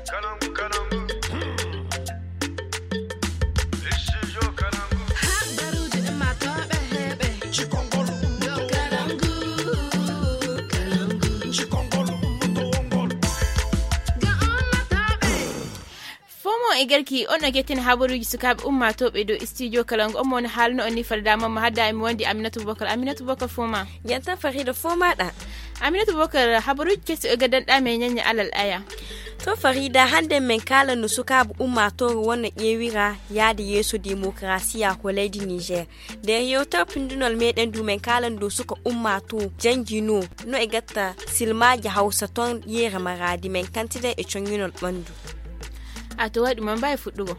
Igarki ona getin habaruji sukabe umma tobe do studio kalango on woni halno onni fardama ma hadda mi wondi Aminatu Bokar foma yanta Farida foma da Aminatu Bokar habaruji kesi gadan da me nyanya alal aya to Farida hande men kala no sukabe umma to wonna yewira yaadi yeso demokrasiya ko leydi Niger de yota pindunol meden du men kala do suka umma to jangino no e gatta silmaji Hausa ton yera maradi men kantide e chonyunol bandu ato wadi man bai fuddugo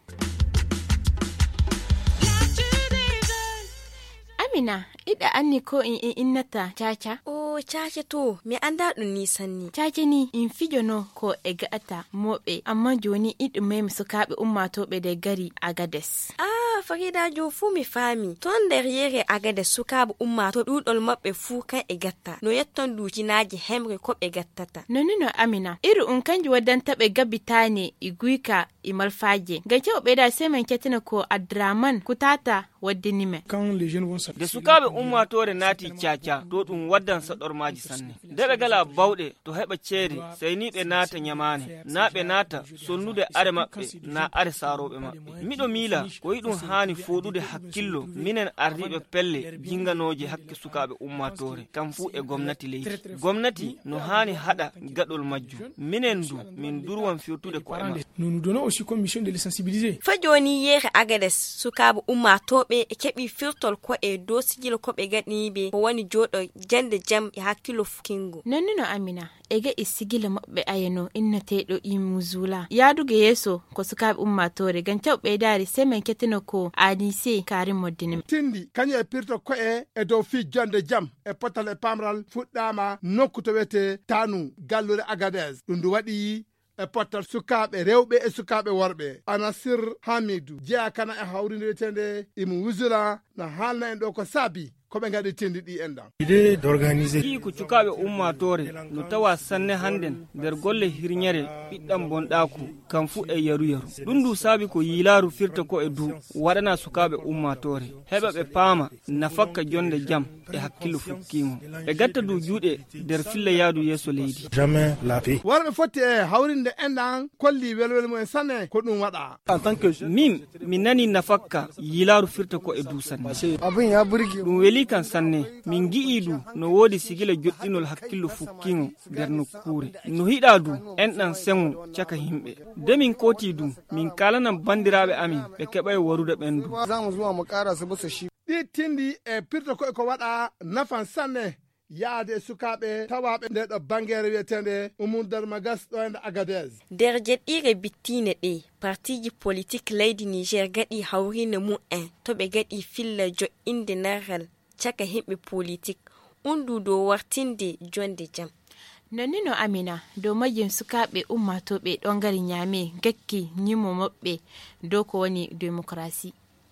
Amina ida anni ko innata chacha chacha to me anda dun ni sanni chacha ni in fijono ko e gata mobe amma joni idum mem sukabe umma tobe de gari Agades Farida jo fu mi fami ton derriere Agades sukabe umma to dudol mabbe fu kan e gatta no yetton duki naji hemre ko be gattata no Amina iru un kanji wadan tabe gabitane iguika imalfaje gace obe da sai man ketina ko Adraman kutata waddinime da sukabe umma tore nati chacha to dum waddan sador maji sanne dabe gala bawde to heba ceri sai ni be nata nyamane na be nata sonnude are mabbe na are sarobe mabbe mido mila ko idum hani fodude hakkillo minen ardibe pelle jinganoje hakke sukabe umma tore kam fu e gomnati leydi gomnati no hani hada gadol majju minen du min durwan firtude ko ema nous donnons aussi comme mission de les sensibiliser fajoni yere Agades sukabe umma tobe e kebi firtol ko e do sigil ko be gadi be ko woni jodo jande jam e hakkilo fukingo nonno Amina ege isigila mabbe ayeno innate do imuzula yaduge yeso ko sukabe umma tore gantaw be dari semen ketino ko adise karim moddinim tindi kanye e pirto ko e do fi jande jam e potal e pamral fuddama nokku to wete tanu gallure Agades dundu wadi e pottal sukabe rewbe e sukabe worbe Anasir Hamidou jeya kana e hawrinde tende imu wuzura na halna en do ko sabi ko be ngadi tindi di enda idée d'organiser ko cukabe umma tore no tawa sanne handen der golle hirnyere biddam bondako kam fu e yaru dundu sabi ko yilaru firta ko e du wadana sukabe umma tore heba be pama nafakka jonde jam e hakkilu fukkimo e gatta du juude der fille yaadu yeso leydi jamais la paix warbe fotte e hawrinde endan kolli welwel mo sanne ko dum wada en tant que min nani nafakka yilaru firta ko e du sanne abin ya burgi dum weli kan sanne min gi'idu no wodi sigile joddinol hakkillu fukkingo der nokkure no hida du endan sengu caka himbe de min koti du min kalana bandirabe amin be kebay warude bendu zamu zuwa mu kara su busa shi di tindi e pirto ko wada nafan sanne yaade sukabe tawabe de do bangere wetende umudar magas do en Agades der jedire bittine de partiji politique leydi Niger gadi hawrine mu en to be gadi filla jo inde naral caka himbe politique undu do wartinde jonde jam nonino Amina do majin sukabe umma tobe don gari nyame gakki nyimo mabbe do ko woni demokrasi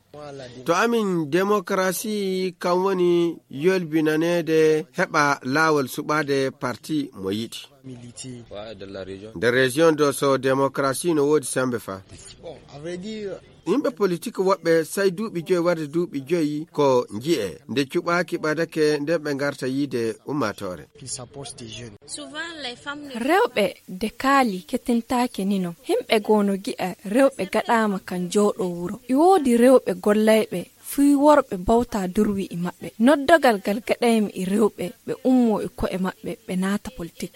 to amin demokrasi kan woni yolbinane de heba lawol subade parti moyiti de région do so demokrasi no wodi sambe fa yimɓe politique woɓɓe say duuɓi joyi warde duuɓi joyi ko ji'e nde cuɓaaki ɓadake nde ɓe garta yiide ummatore rewɓe de kaali kettintake nino himɓe gono gi'a rewɓe gaɗama kan jooɗo wuro i woodi rewɓe gollayɓe fii worɓe bawta durwi e maɓɓe noddogal gal gaɗaymi e rewɓe ɓe ummo e ko'e maɓɓe ɓe naata politique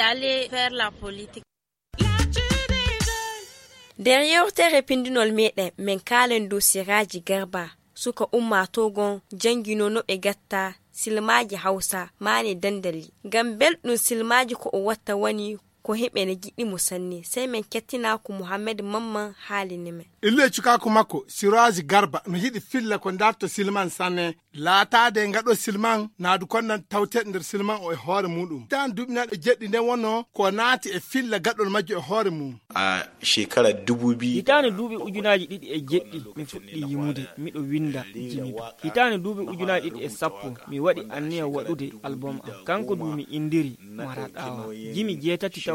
der yewtere pindinol meɗen men kalen do Siraji Garba suka umma togon jangino no ɓe gatta silmaji Hausa mane dandali gam belɗum silmaji ko o watta wani ko himɓe ne giɗi musanni sai men kettina ko Muhammad Mamman halini men ille cukaku makko Siraji Garba no yiɗi filla ko darto silman sanne laatade ngaɗo silman naadu konnan tawteɗe nder silman o e hoore muɗum tan duɓinaɗo jeɗɗi nden wonno ko naati e filla gaɗol majjo e hoore mum a shekara 2000 hitane duuɓi ujunaji ɗiɗi e jeɗɗi mi fuɗɗi yimude miɗo winda jimido hitane duuɓi ujunaji ɗiɗi e sappo mi waɗi anniya waɗude album am kanko du mi indiri mara ɗawa jimi jeetati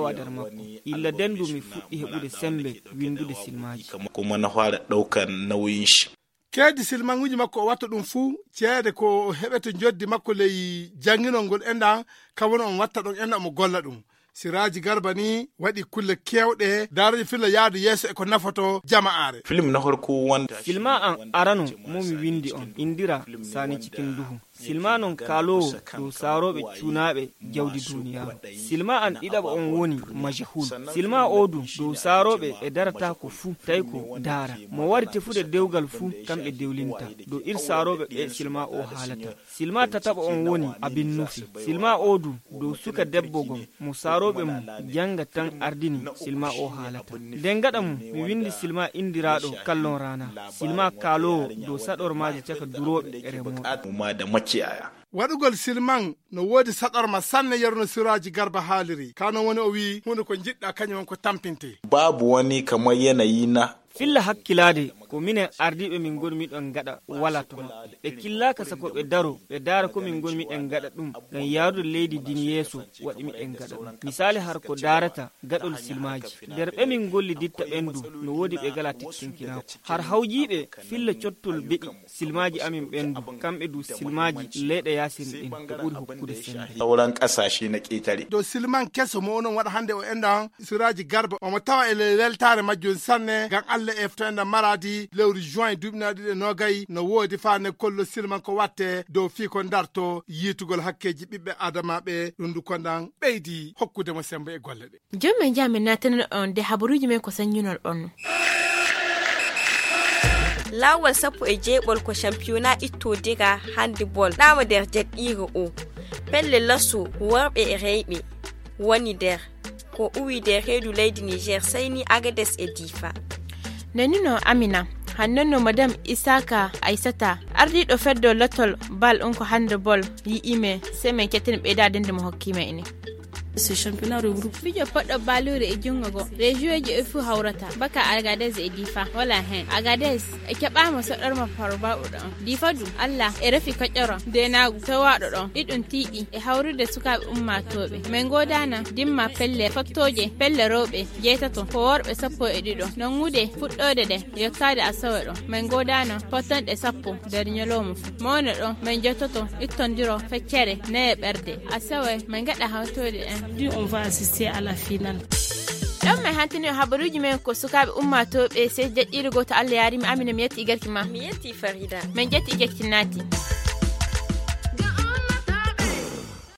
yawa dar makko illa dendu mi fuɗɗi heɓude sembe windude silmaji kuma na fara ɗaukar nauyin shi. Kedi silmanguji makko o watta ɗum fuu ceede ko heɓete joddi makko ley janginol ngol enɗan kamwoni on watta ɗon enɗan mo golla ɗum. Siraji Garba ni waɗi kulle kewɗe daraji filla yaadu yeeso e ko nafoto jama'are. Film na farko wanda silma an arano momi windi on indira sani cikin duhu. Silma non kalowo dow saroɓe cunaɓe jawdi duniyaru. Silma an ɗiɗaɓa on woni majhul. Silma odu dow saroɓe e darata ko fuu tawi ko dara. Mo wari tefude dewgal fuu kamɓe dewlinta dow ir saroɓe ɓe silma o haalata. Silma tataɓa on woni abin nufi. Silma odu dow suka debbo gon mo saroɓe mum janga tan ardini silma o haalata. Nden gaɗa mum mi windi silma indiraɗo kallon rana. Silma kalowo dow saɗormaji caka duroɓe e remoɓe. Waɗugol silman no woodi saɗorma sanne yerno Siraji Garba haaliri kanon woni o wi hunde ko jiɗɗa kañum ko tampinte. Babu wani kamar yanayi na filla hakkilade ko minen ardiɓe min goni miɗon gaɗa wala toon ɓe killaka sako ɓe daro ɓe daara ko min goni miɗen gaɗa ɗum ngam yaarude leydi dini yeeso waɗi miɗen gaɗa ɗum misali har ko darata gaɗol silmaji nder ɓe min golli ditta ɓendu no woodi ɓe gala tikkinkinako har hawjiɓe filla cottol beɗi silmaji amin ɓendu kamɓe du silmaji leyɗe yasiri ɗin ɓe ɓuri hokkude sembe sauran ƙasashe na ƙetare dow silman keso mo onon waɗa hande o enɗan Siraji Garba omo tawa e weltare majjum sanne ngam Allah efto enɗan maradi lewru juin 2020 no woodi fane kollo silman ko watte dow fii ko darto yitugol hakkeji ɓiɓɓe adamaɓe ɗum du konɗan ɓeydi hokkude mo sembe e golle ɗe jommen jami natana on de habaruji men ko sañunol on lawol sappo e jeeɓol ko championnat ittodiga handball ɗama nder jaɗɗiro o pelle lasso worɓe e reyɓe woni nder ko uwi nder reedu leydi Niger sayni Agades e Difa nenino Amina hannonno madame Isaka Aissata ardiɗo feddo lotol bal on ko handball yi'ime se men ketten ɓeydadende mo hokkima ene ce championnat regroupe fijo poddo balure e jungogo région e fu hawrata baka Agadez e Difa wala hen Agadez e keɓama soɗɗorma farba ɗon Difa du Allah e refi koƴƴoro denagu tawaɗo ɗon ɗiɗum tiiɗi e hawrude sukaɓe ummatoɓe min godana dimma pelle fattoje pelle rewɓe jeetato ko worɓe 12 non ngude fuɗɗode de yottade asawe ɗo min godana pottonɗe 10 nder ñalowma fu mawne ɗo min jottoto ittondiro feccere naye ɓerde asawe min gaɗa hawtode on va assister à la finale. Ɗon mai hantini habaruji men ko sukaɓe ummatoɓe se jaɗɗiri goto Allah yarimi Amina mi yetti igarki ma. Mi yetti Farida. Min jetti igarki nati.